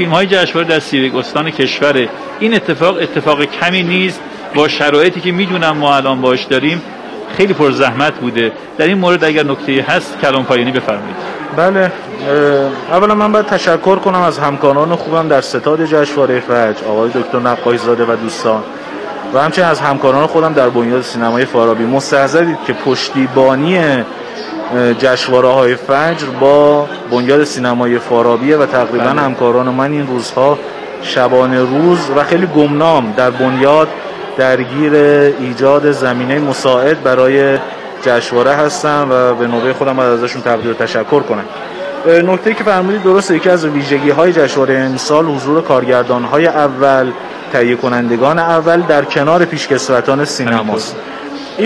فیلم‌های جشنواره در 31 استان کشور. این اتفاق کمی نیست، با شرایطی که میدونم ما الان باش داریم خیلی پر زحمت بوده. در این مورد اگر نکته‌ای هست کلام پایانی بفرمایید. بله، اولا من باید تشکر کنم از همکاران خوبم در ستاد جشنواره فجر، آقای دکتر نقایی زاده و دوستان، و همچنین از همکاران خودم در بنیاد سینمای فارابی. مستحضرید که پشتیبانی جشنواره‌های فجر با بنیاد سینمای فارابی و تقریبا همکاران من این روزها شبانه روز و خیلی گمنام در بنیاد درگیر ایجاد زمینه مساعد برای جشنواره هستم و به نوبه خودم باید ازشون تقدیر و تشکر کنم. نکته‌ای که فرمودید درسته، یکی از ویژگی‌های جشنواره امسال حضور کارگردان‌های اول، تهیه کنندگان اول در کنار پیشکسوتان سینماست. این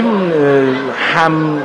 هم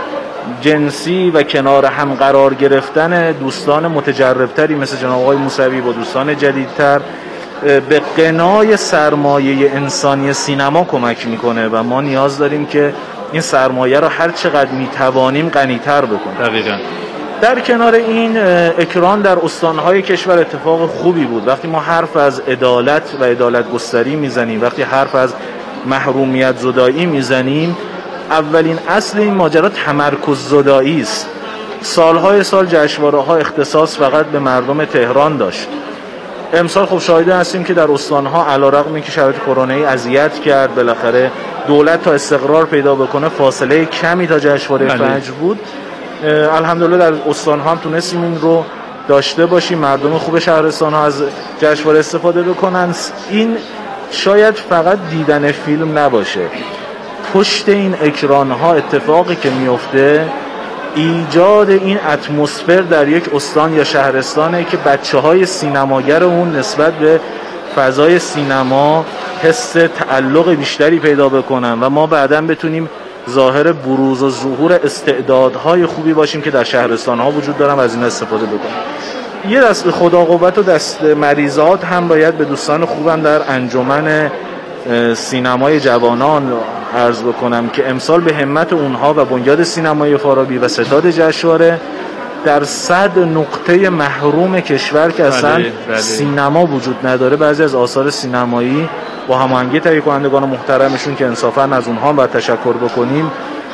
جنسی و کنار هم قرار گرفتن دوستان متجربتری مثل جناب آقای موسوی با دوستان جدیدتر به قنای سرمایه انسانی سینما کمک میکنه و ما نیاز داریم که این سرمایه رو هر چقدر میتوانیم غنی‌تر بکنیم. دقیقاً. در کنار این اکران در استانهای کشور اتفاق خوبی بود. وقتی ما حرف از عدالت و عدالت گستری میزنیم، وقتی حرف از محرومیت زدایی میزنیم، اولین اصل این ماجرا تمرکز زدایی است. سالهای سال جشنواره‌ها اختصاص فقط به مردم تهران داشت. امسال خب شاهده هستیم که در استانها علیرغم اینکه شرایط کرونایی اذیت کرد، بالاخره دولت تا استقرار پیدا بکنه فاصله کمی تا جشنواره فجر بود. الحمدلله در استانها هم تونستیم این رو داشته باشیم، مردم خوب شهرستان‌ها از جشنواره استفاده بکنن. این شاید فقط دیدن فیلم نباشه، پشت این اکران‌ها اتفاقی که میفته ایجاد این اتمسفر در یک استان یا شهرستانه که بچه‌های سینماگر اون نسبت به فضای سینما حس تعلق بیشتری پیدا بکنن و ما بعداً بتونیم ظاهر بروز و ظهور استعدادهای خوبی باشیم که در شهرستان‌ها وجود دارن و از این استفاده بکنیم. یه دست به خدا قوت و دست مریضات هم باید به دوستان خوبم در انجمن سینمای جوانان عرض بکنم که امسال به همت اونها و بنیاد سینمای فارابی و ستاد جشنواره در 100 نقطه محروم کشور که اصلا سینما وجود نداره، بعضی از آثار سینمایی با هماهنگی تهیه کنندگان محترمشون که انصافاً از اونها باید تشکر بکنیم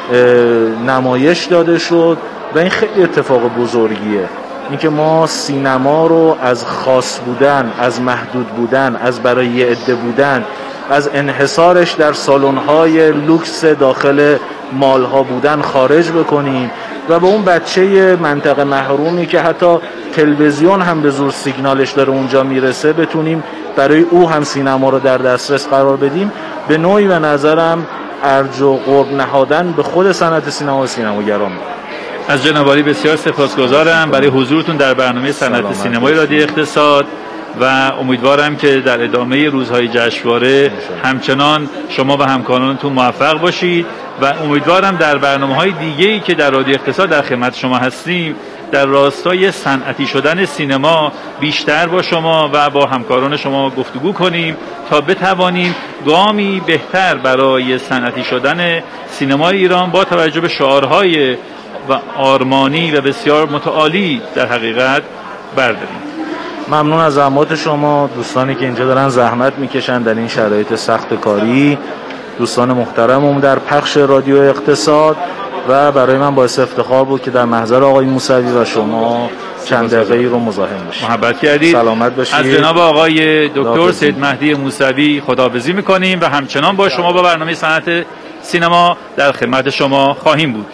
نمایش داده شد و این خیلی اتفاق بزرگیه. اینکه ما سینما رو از خاص بودن، از محدود بودن، از برای یه عده بودن، از انحصارش در سالن‌های لوکس داخل مال‌ها بودن خارج بکنیم و به اون بچه منطقه محرومی که حتی تلویزیون هم به زور سیگنالش داره اونجا میرسه بتونیم برای او هم سینما رو در دسترس قرار بدیم. به نوعی به نظرم ارج و قرب نهادن به خود صنعت سینما و سینماگران. از جناب عالی بسیار سپاسگزارم برای حضورتون در برنامه صنعت سینمای رادیو اقتصاد و امیدوارم که در ادامه روزهای جشنواره همچنان شما و همکارانتون موفق باشید و امیدوارم در برنامه‌های دیگه‌ای که در رادیو اقتصاد در خدمت شما هستیم در راستای صنعتی شدن سینما بیشتر با شما و با همکاران شما گفتگو کنیم تا بتوانیم گامی بهتر برای صنعتی شدن سینمای ایران با توجه به شعارهای و آرمانی و بسیار متعالی در حقیقت برداریم. ممنون از زحمات شما، دوستانی که اینجا دارن زحمت میکشن در این شرایط سخت کاری، دوستان محترمم در پخش رادیو اقتصاد، و برای من باعث افتخار بود که در محضر آقای موسوی و شما چند دقیقه‌ای رو مزاحم بشید. محبت کردید. سلامت باشید. از جناب آقای دکتر سید مهدی موسوی خداحافظی می‌کنیم و همچنان با شما با برنامه صنعت سینما در خدمت شما خواهیم بود.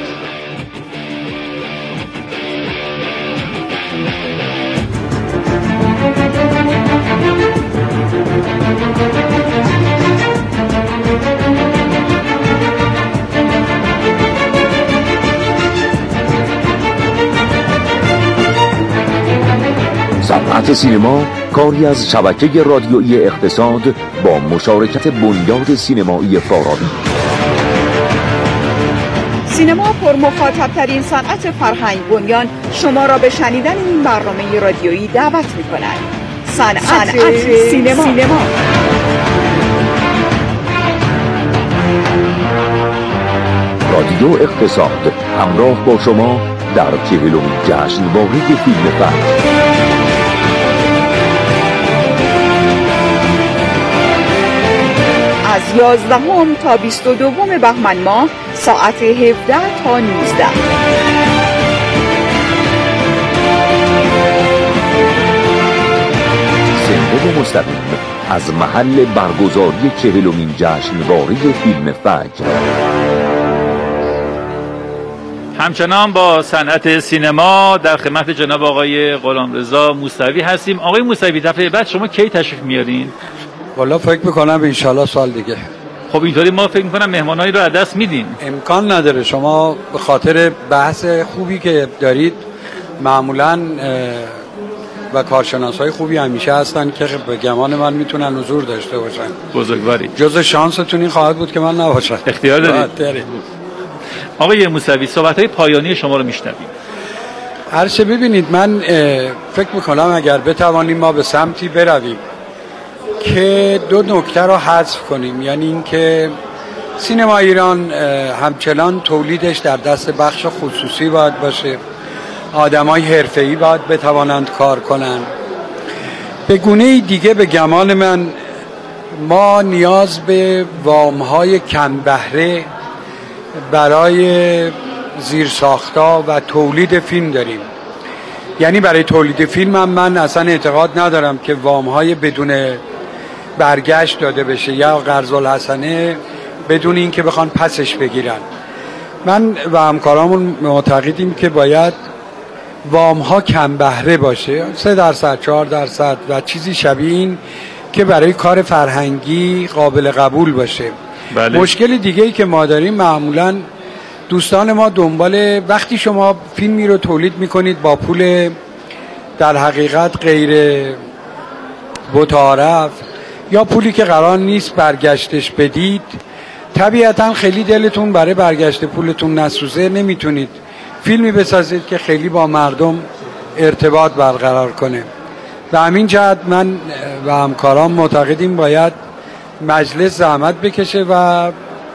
صنعت سینما کاری از شبکه رادیویی اقتصاد با مشارکت بنیاد سینمایی فارابی. سینما پر مخاطب‌ترین صنعت فرهنگ بنیان شما را به شنیدن این برنامه رادیویی دعوت می‌کند. صنعت سینما. رادیو اقتصاد همراه با شما در 40مین جشنواره فیلم فجر. 11 تا 22 بهمن ماه ساعت 17 تا 19. سنده مستقیم از محل برگزاری 40مین جشنواره فیلم فجر. همچنان با صنعت سینما در خدمت جناب آقای غلامرضا موسوی هستیم. آقای موسوی، دفعه بعد شما کی تشریف میارین؟ والا فکر میکنم انشالله سال دیگه. خب اینطوری ما فکر میکنم مهمانایی رو از دست میدین. امکان نداره، شما به خاطر بحث خوبی که دارید معمولاً و کارشناسای خوبی همیشه هستن که به گمان من میتونن حضور داشته باشن. بزرگواری. جز شانستون این خواهد بود که من نباشم. اختیار دارید. آقای موسوی، صحبت‌های پایانی شما رو میشنویم. هرچه ببینید، من فکر میکنم اگر بتوانیم ما به سمتی برویم که دو نکته رو حذف کنیم، یعنی این که سینما ایران همچنان تولیدش در دست بخش خصوصی باید باشه، آدمای حرفه‌ای باید بتوانند کار کنند. به گونه دیگه به گمان من ما نیاز به وام‌های کم بهره برای زیرساخت‌ها و تولید فیلم داریم. یعنی برای تولید فیلم هم من اصلا اعتقاد ندارم که وام‌های بدون برگشت داده بشه یا قرض الحسنه بدون این که بخوان پسش بگیرن. من و همکارامون معتقدیم که باید وام‌ها کم بهره باشه، 3%، 4% و چیزی شبیه این که برای کار فرهنگی قابل قبول باشه. بله. مشکل دیگه‌ای که ما داریم، معمولاً دوستان ما دنبال وقتی شما فیلمی رو تولید میکنید با پول در حقیقت غیر متعارف یا پولی که قرار نیست برگشتش بدید، طبیعتاً خیلی دلتون برای برگشت پولتون نسوزه، نمیتونید فیلمی بسازید که خیلی با مردم ارتباط برقرار کنه. به همین جهت من و همکاران معتقدیم باید مجلس زحمت بکشه و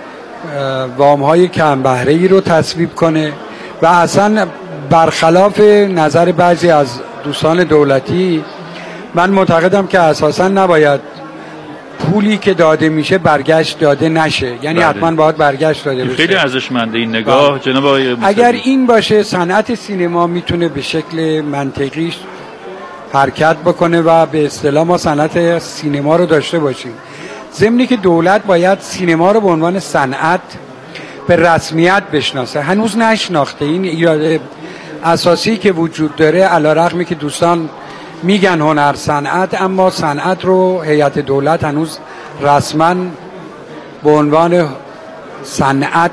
وام‌های کم بهره‌ای رو تصویب کنه و اصلا برخلاف نظر بعضی از دوستان دولتی، من معتقدم که اساسا نباید پولی که داده میشه برگشت داده نشه، یعنی حتما باید برگشت داده بشه. خیلی ارزشمنده این نگاه جناب آقای موسوی. اگر این باشه صنعت سینما میتونه به شکل منطقی حرکت بکنه و به اصطلاح ما صنعت سینما رو داشته باشیم. ضمنی که دولت باید سینما رو به عنوان صنعت به رسمیت بشناسه، هنوز نشناخته. این ایراد اساسی که وجود داره، علیرغمی که دوستان میگن هنر صنعت، اما صنعت رو هیئت دولت هنوز رسما به عنوان صنعت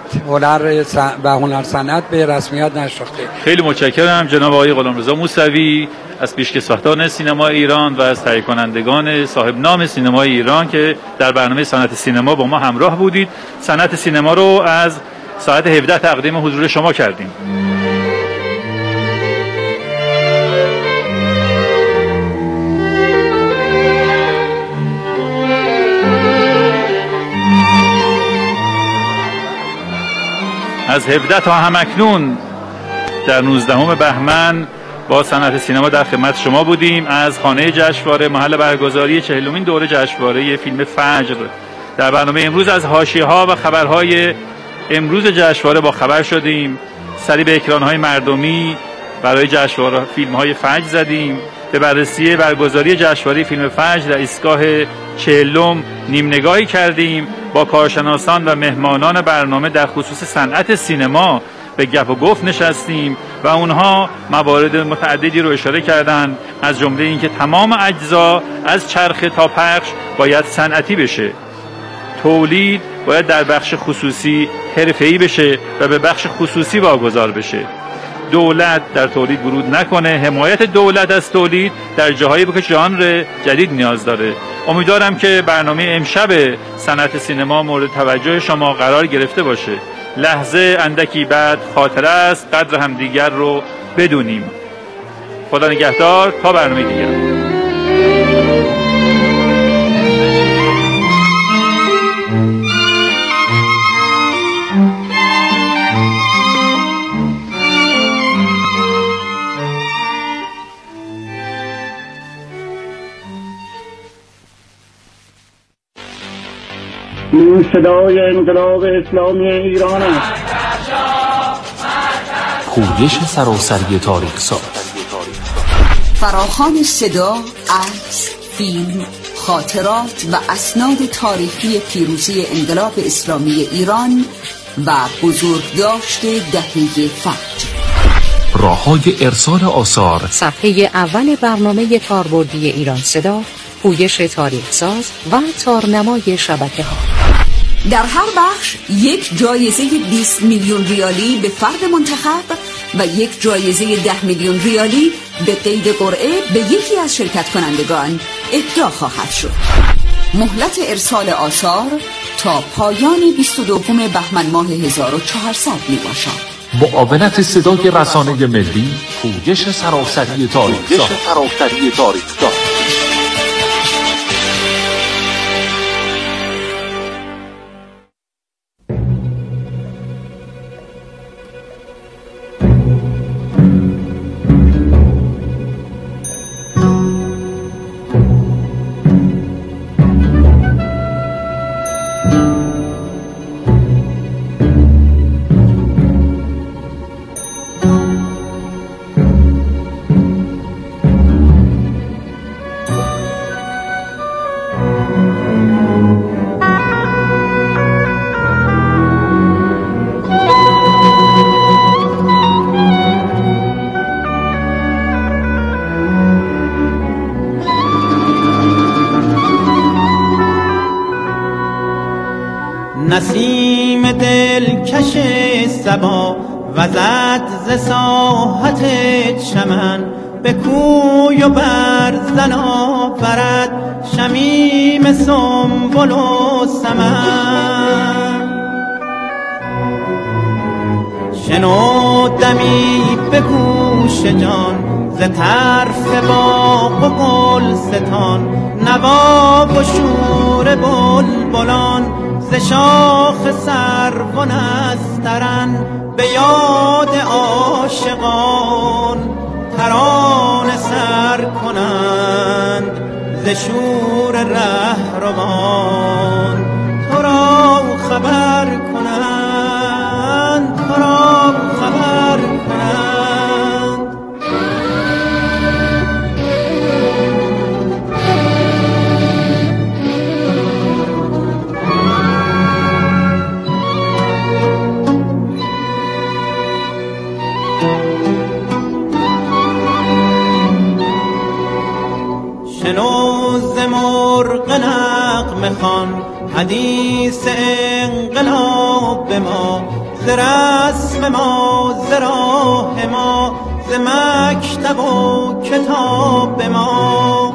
هنر صنعت به رسمیت نشناخته. خیلی متشکرم جناب آقای غلامرضا موسوی از پیشکسوتان سینما ایران و از تهیه کنندگان صاحب نام سینمای ایران که در برنامه صنعت سینما با ما همراه بودید. صنعت سینما رو از ساعت 17 تقدیم حضور شما کردیم. از 17 تا همکنون در 19 بهمن با صنعت سینما در خدمت شما بودیم. از خانه جشنواره محل برگزاری 40مین دوره جشنواره فیلم فجر. در برنامه امروز از حاشیه‌ها و خبرهای امروز جشنواره با خبر شدیم. سری به اکران‌های مردمی برای جشنواره فیلم‌های فجر زدیم. به بررسی برگزاری جشنواره فیلم فجر در ایستگاه 40 نیم نگاهی کردیم. با کارشناسان و مهمانان برنامه در خصوص صنعت سینما به گپ و گفت نشستیم و اونها موارد متعددی رو اشاره کردند، از جمله اینکه تمام اجزا از چرخه تا پخش باید صنعتی بشه، تولید باید در بخش خصوصی حرفه‌ای بشه و به بخش خصوصی واگذار بشه، دولت در تولید ورود نکنه، حمایت دولت از تولید در جاهایی که ژانر جدید نیاز داره. امیدوارم که برنامه امشب صنعت سینما مورد توجه شما قرار گرفته باشه. لحظه اندکی بعد خاطره است، قدر همدیگر رو بدونیم. خدا نگهدار تا برنامه دیگر. این صدای انقلاب اسلامی ایران است. پویش سراسری تاریخ ساز، فراخوان صدا، عکس، فیلم، خاطرات و اسناد تاریخی پیروزی انقلاب اسلامی ایران و بزرگداشت دهه فجر. راه‌های ارسال آثار، صفحه اول برنامه کاربردی ایران صدا، پویش تاریخ ساز و تارنمای شبکه‌ها. در هر بخش یک جایزه 20 میلیون ریالی به فرد منتخب و یک جایزه 10 میلیون ریالی به قید قرعه به یکی از شرکت کنندگان اهدا خواهد شد. مهلت ارسال آثار تا پایان 22 بهمن ماه 1400 می باشد. معاونت صدای رسانه ملی، پویش سراسری تاریخ ساز. نسیم دلکش صبا وزد ز ساحت چمن، به کوی و برزن آورد شمیم سنبل و سمن. شنودمی به گوش جان ز طرف باغ و گلستان، نوا و شور بلبلان ز شاخ سرو و نسترن، به یاد عاشقان ترانه سر کنند ز شور رهروان. تو را خبر کنند، تو را خبر کنند. شنوز مرغ نغمه خوان حدیث انقلاب ما، ز رسم ما، ز راه ما، ز مکتب و کتاب ما.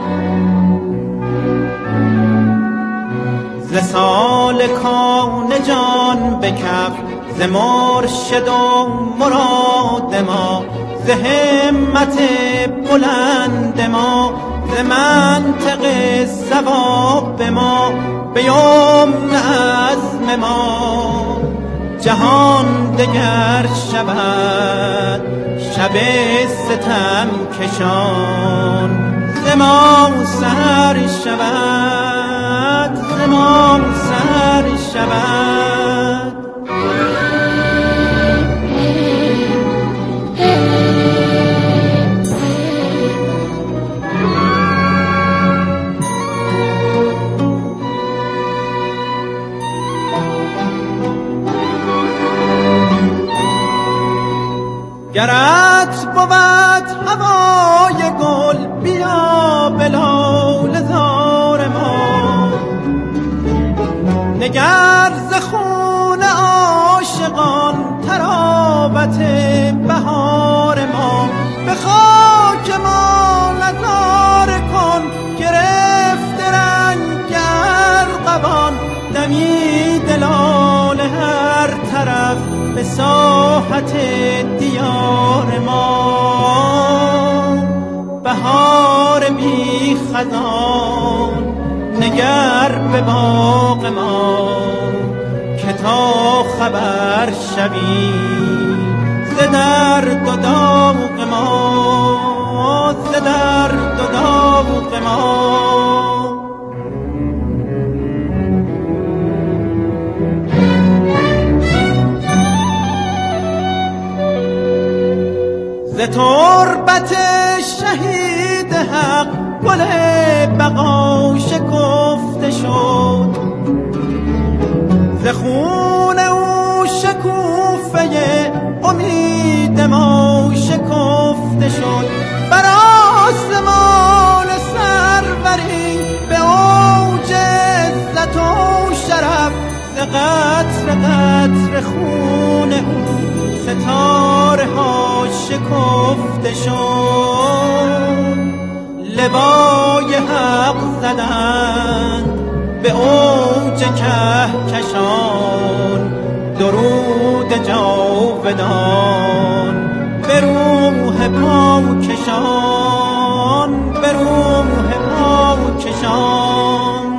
ز سالکان جان به کف، ز مرشد و مراد ما، ز همت بلند ما، ز منطق ثواب ما، به یمن عزم ما جهان دگر شود شب ستم کشان. ز ما سر شود، ز ما سر شود. گرت بود هوای گل بیا به لاله زار ما، نگر ز خون عاشقان تراوت بهار ما. به خاک ما نظاره کن گرفت رنگ ارغوان، دمید لاله هر طرف به ساحت دیار ما. بهار بی خزان نگر به باغ ما، که تا خبر شوی ز درد و داغ ما، ز درد و داغ ما. به قطر قطر خون او ستاره ها شکفته شد، لوای حق زدند به اوج کهکشان، درود جاودان به روح پاکشان، به روح پاکشان.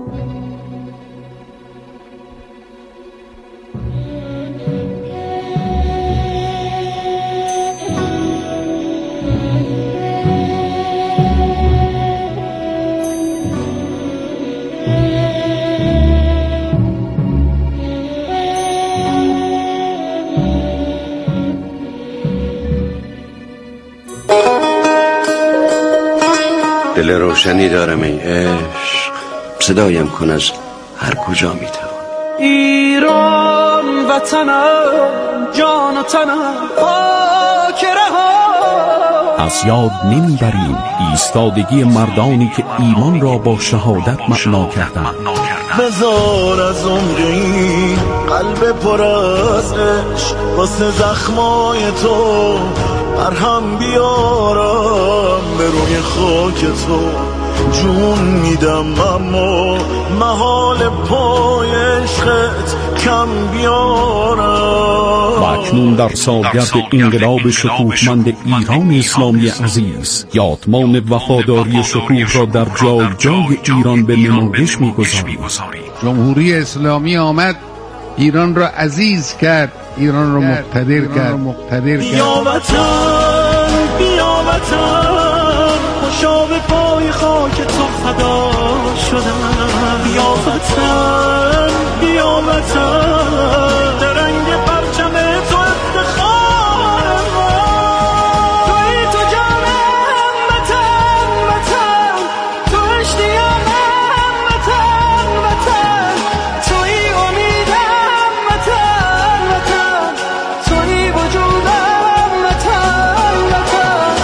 دل روشنی دارم ای عشق، صدایم کن از هر کجا میتوان. ایران وطنم، جان و تنم، خاک رها. از یاد نمیبریم ایستادگی مردانی که ایمان را با شهادت معنا کردند. بذار از عمری قلب پر از عشق واسه زخمای تو برهم بیارم، به روی خاک تو جون میدم، اما محال پای عشقت کم بیارم. و اکنون در سالگرد انقلاب شکوهمند ایران اسلامی عزیز، یادمان وفاداری شکوه را در جای جای ایران به نمایش می‌گذاریم. جمهوری اسلامی آمد ایران را عزیز کرد، ایران را مقتدر کرد. بیا وطن، بیا وطن، خوشا به پای خاک تو فدا شدم. بیا وطن، بیا وطن، درنگ پرچم تو افتخار ما. توی تو جانم وطن، وطن، تو اشتیاقم وطن، وطن، توی امیدم وطن، وطن، توی وجودم وطن، وطن.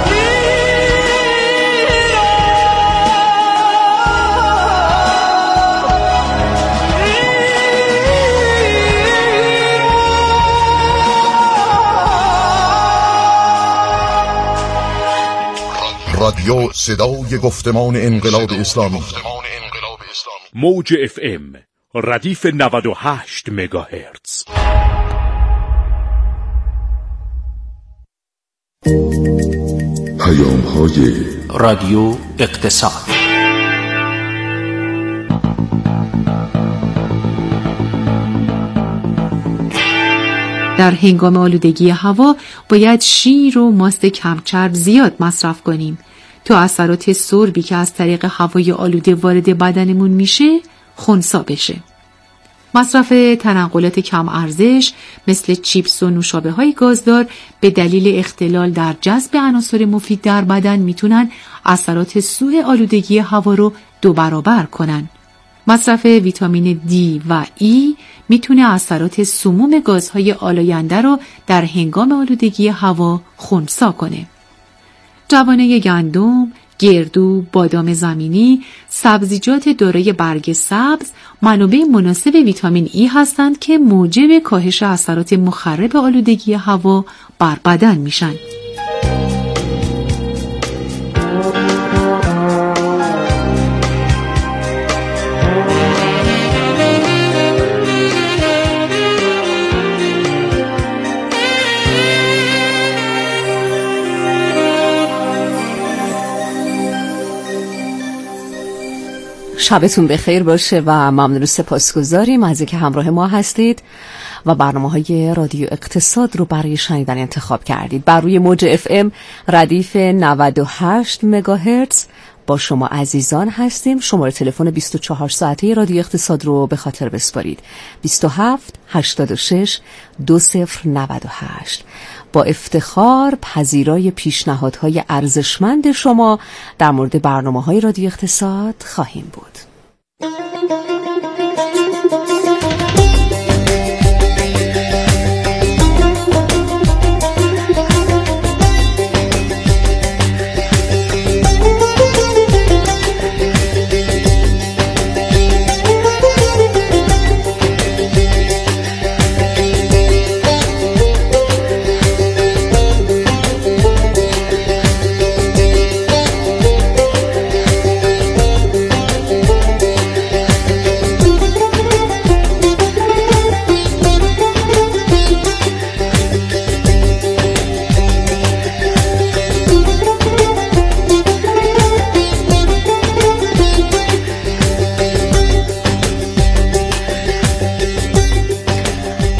رادیو صدای گفتمان انقلاب اسلامی، موج FM ردیف 98 مگاهرتز. پیام‌های رادیو اقتصاد. در هنگام آلودگی هوا باید شیر و ماست کمچرب زیاد مصرف کنیم تا اثرات سربی که از طریق هوای آلوده وارد بدنمون میشه خنثی بشه. مصرف تنقلات کم ارزش مثل چیپس و نوشابه‌های گازدار به دلیل اختلال در جذب عناصر مفید در بدن میتونن اثرات سوء آلودگی هوا رو 2 برابر کنن. مصرف ویتامین D و E میتونه اثرات سموم گازهای آلاینده رو در هنگام آلودگی هوا خنثی کنه. جوانه گندم، گردو، بادام زمینی، سبزیجات دارای برگ سبز منابع مناسب ویتامین E هستند که موجب کاهش اثرات مخرب آلودگی هوا بر بدن میشن. شبتون بخیر باشه و ممنون و سپاسگزاریم از اینکه همراه ما هستید و برنامه‌های رادیو اقتصاد رو برای شنیدن انتخاب کردید. بر روی موج FM ردیف 98 مگاهرتز با شما عزیزان هستیم. شماره تلفن 24 ساعته رادیو اقتصاد رو به خاطر بسپارید: 27 86 2098. با افتخار پذیرای پیشنهادهای ارزشمند شما در مورد برنامه‌های رادیو اقتصاد خواهیم بود.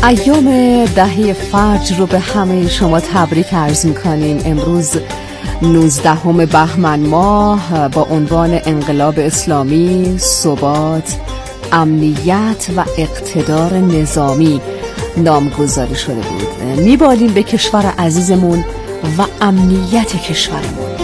ایام دهه فجر رو به همه شما تبریک عرض می‌کنیم. امروز 19 بهمن ماه با عنوان انقلاب اسلامی، ثبات، امنیت و اقتدار نظامی نامگذاری شده بود. میبالیم به کشور عزیزمون و امنیت کشورمون.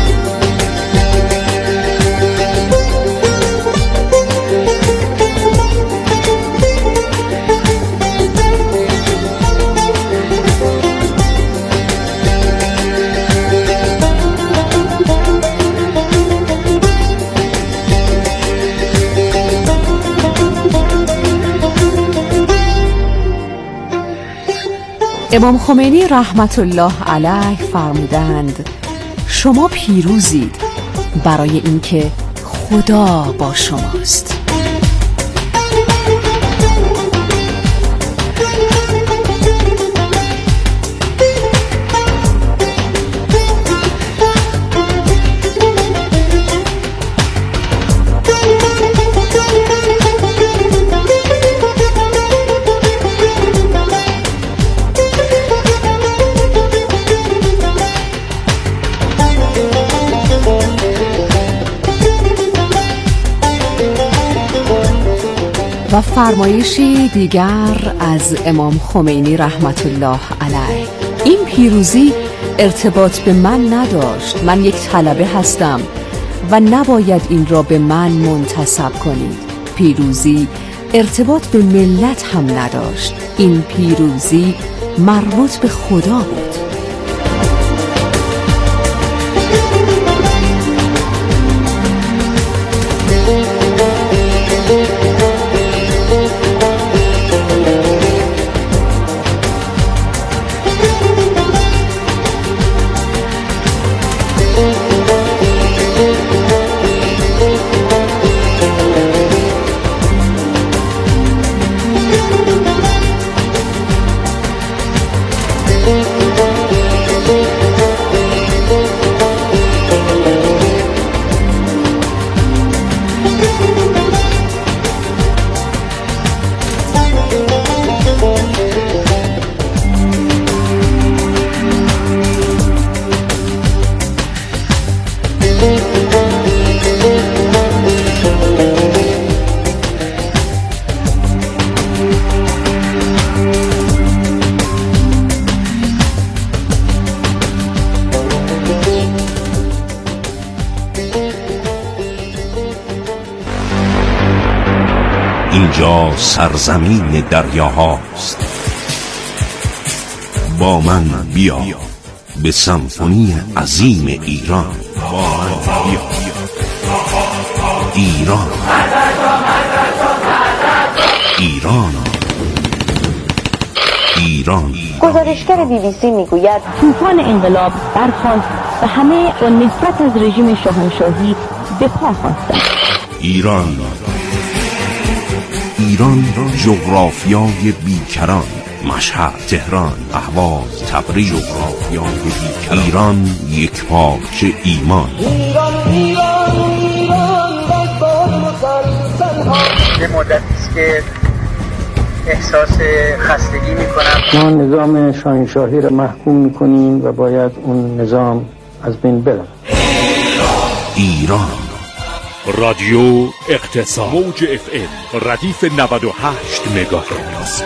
امام خمینی رحمت الله علیه فرمودند شما پیروزید برای اینکه خدا با شماست. و فرمایشی دیگر از امام خمینی رحمت الله علیه: این پیروزی ارتباط به من نداشت، من یک طلبه هستم و نباید این را به من منتسب کنید. پیروزی ارتباط به ملت هم نداشت، این پیروزی مربوط به خدا بود. اینجا سرزمین دریاهاست. با من بیا به سمفونی عظیم ایران. با من بیا ایران، ایران، ایران. گزارشگر BBC میگوید طوفان انقلاب برخاست و همه با نفرت از رژیم شاهنشاهی به پا خواستند. ایران، ایران جغرافیای بیکران. مشهد، تهران، اهواز، تبریز. جغرافیای بیکران. ایران یک پارچه ایمان. ایران ایران ایران یه مدتی است که احساس خستگی میکنم. ما نظام شاهنشاهی را محکوم میکنیم و باید اون نظام از بین بره. ایران. رادیو اقتصاد، موج FM ردیف 98 مگاهرتز.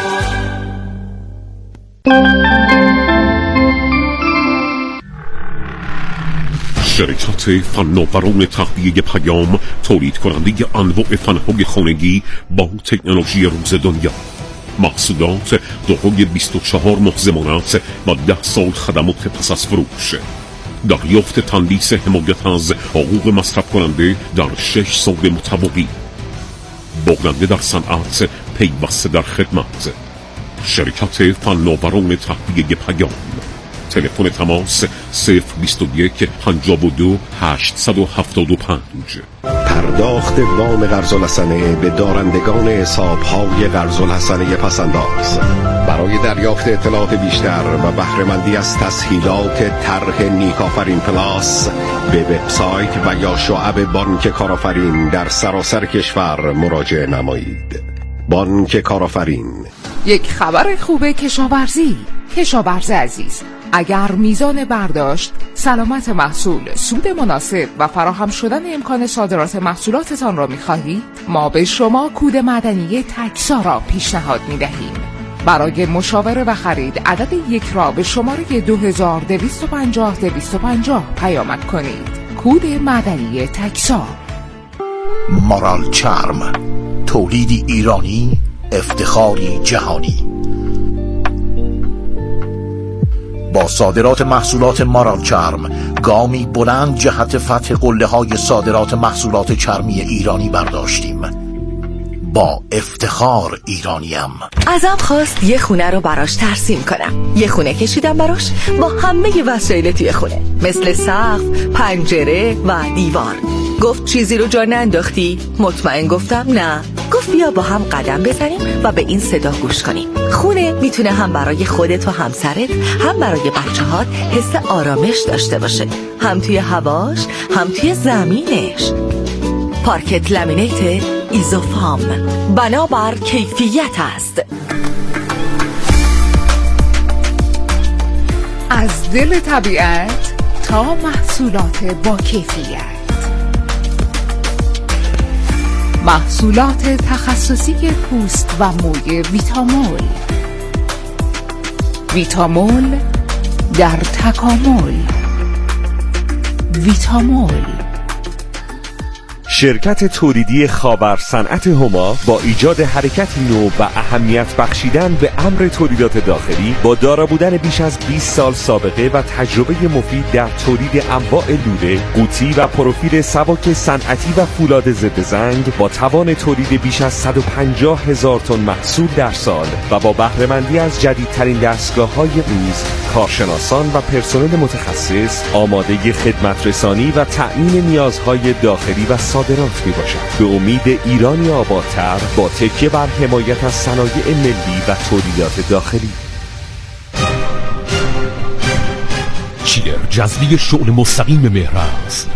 شرکت فناوران تهویه پیام، تولید کننده انواع فنهای خانگی با تکنولوژی روز دنیا. محصولات دارای 24 ماه ضمانت و 10 سال خدمات پس از فروش. دریافت تندیس حمایت از حقوق مصرف کننده در 6 سال متوالی. باغنده در صنعت، پیوسته در خدمت. شرکت فناوران تهویه پیام. تلفن تماس 021 52 875. پرداخت وام قرض‌الحسنه به دارندگان حساب‌های قرض‌الحسنه پس‌انداز. برای دریافت اطلاعات بیشتر و بهره‌مندی از تسهیلات طرح نیکافرین پلاس به وبسایت و یا شعب بانک کارآفرین در سراسر کشور مراجعه نمایید. بانک کارآفرین، یک خبر خوب کشاورزی. کشاورز عزیز، اگر میزان برداشت، سلامت محصول، سود مناسب و فراهم شدن امکان صادرات محصولاتتان را می‌خواهید، ما به شما کود مدنی تکسا را پیشنهاد می‌دهیم. برای مشاوره و خرید عدد 1 را به شماره 2250 پیامک کنید. کود مدنی تکسا. مارال چرم، تولیدی ایرانی، افتخاری جهانی. با صادرات محصولات مارال چرم گامی بلند جهت فتح قله‌های صادرات محصولات چرمی ایرانی برداشتیم. با افتخار ایرانیم. ازم خواست یه خونه رو براش ترسیم کنم. یه خونه کشیدم براش با همه وسایل توی خونه، مثل سقف، پنجره و دیوار. گفت چیزی رو جا ننداختی؟ مطمئن گفتم نه. گفت بیا با هم قدم بزنیم و به این صدا گوش کنیم. خونه میتونه هم برای خودت و همسرت، هم برای بچه‌هات حس آرامش داشته باشه، هم توی هواش، هم توی زمینش. پارکت لامینیت ایزوفام، بنابر کیفیت است. از دل طبیعت تا محصولات با کیفیت، محصولات تخصصی پوست و موی ویتامول. ویتامول در تکامل. ویتامول. شرکت تولیدی خاور صنعت هما با ایجاد حرکتی نو و اهمیت بخشیدن به امر تولیدات داخلی، با دارا بودن بیش از 20 سال سابقه و تجربه مفید در تولید انواع لوله، قوطی و پروفیل سبک صنعتی و فولاد ضد زنگ، با توان تولید بیش از 150,000 تن محصول در سال و با بهره‌مندی از جدیدترین دستگاه‌های روز، کارشناسان و پرسنل متخصص آماده خدمت رسانی و تأمین نیازهای داخلی و صادرات می باشد. به امید ایرانی آبادتر با تکیه بر حمایت از صنایع ملی و تولیدات داخلی. چیر جذبی شغل مستقیم مهرنسل.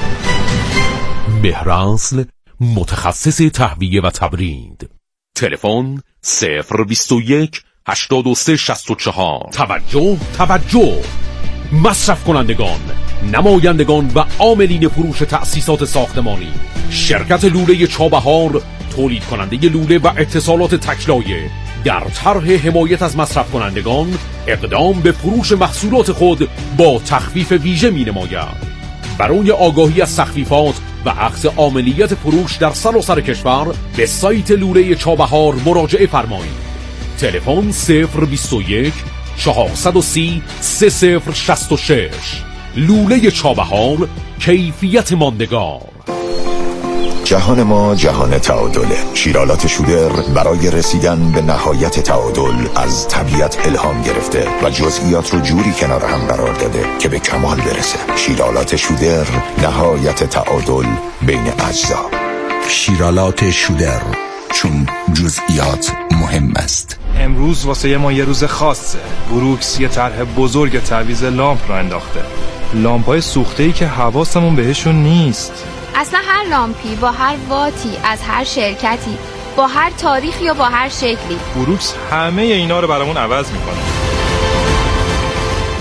مهرنسل متخصص تهویه و تبرید. تلفن 021 83 64. توجه مصرف کنندگان، نمایندگان و عاملین فروش تأسیسات ساختمانی. شرکت لوله چابهار، تولید کننده لوله و اتصالات تکلایه، در طرح حمایت از مصرف کنندگان اقدام به فروش محصولات خود با تخفیف ویژه می نماید. برای آگاهی از تخفیفات و اخذ عاملیت فروش در سراسر کشور به سایت لوله چابهار مراجعه فرمایید. تلفن 021 430 3066. لوله چابهار، کیفیت ماندگار. جهان ما جهان تعادله. شیرالات شودر برای رسیدن به نهایت تعادل از طبیعت الهام گرفته و جزئیات رو جوری کنار هم قرار داده که به کمال برسه. شیرالات شودر، نهایت تعادل بین اجزا. شیرالات شودر، چون جزئیات مهم است. امروز واسه ما یه روز خاصه. بروکس یه طرح بزرگ تعویض لامپ رو انداخته. لامپ‌های سوخته‌ای که حواسمون بهشون نیست. اصلا هر لامپی با هر واتی از هر شرکتی، با هر تاریخی و با هر شکلی، بروکس همه اینا رو برامون عوض میکنه.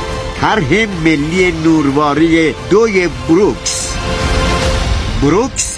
طرح ملی نورواری 2 بروکس. بروکس